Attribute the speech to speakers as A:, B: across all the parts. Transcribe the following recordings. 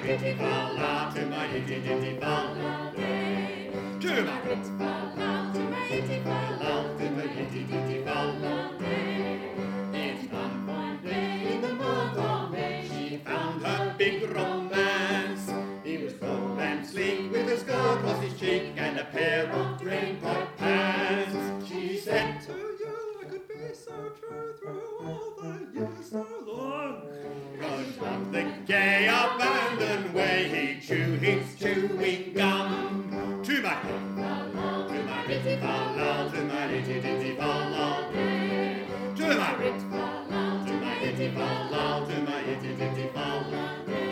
A: itty fa-la, to my itty ditty fa-la, to my itty fa-la, to my itty fa-la, to my itty ditty fa-la. It's one fine day in the month of May, she found her big romance. He was tall and sleek with a skull across his cheek and a pair of drain-pipe pants. She said, to you I could be so true through all the years so long. Cause from the gay abandoned way he chewed his chewing gum. To my fa-la, to my itty fa-la, to my itty ditty fa-la, to my itty fa-la, to my itty fa-la, to my itty ditty fa-la.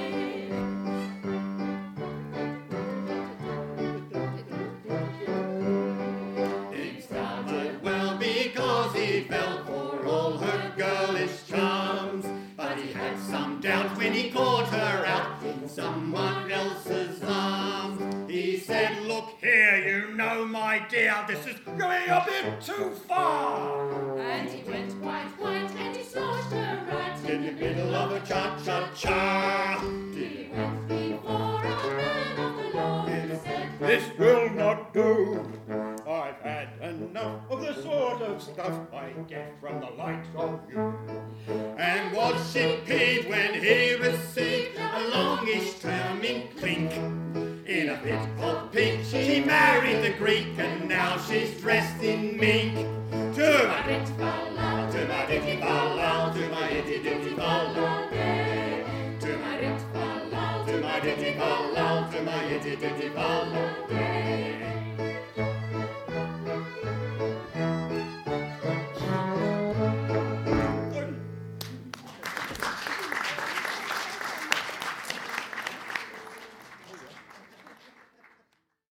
A: It started well because he fell for all her girlish charms, but he had some doubt when he caught her out in someone else's arms. He said, look here, you know, my dear, this is going a bit too far.
B: And he went quite white and he slashed her right
A: In the middle of a cha-cha-cha.
B: He went before a man of the law and said,
A: This will not do. I've had enough of the sort of stuff I get from the likes of you. And was she peeved when he received a longish terming clink? In a bit of pique, she married the Greek, and now she's dressed in mink. To my itty fa-la, to my itty fa-la, to my itty ditty fa-la, to my itty fa-la, to my itty fa-la, to my itty ditty fa-la.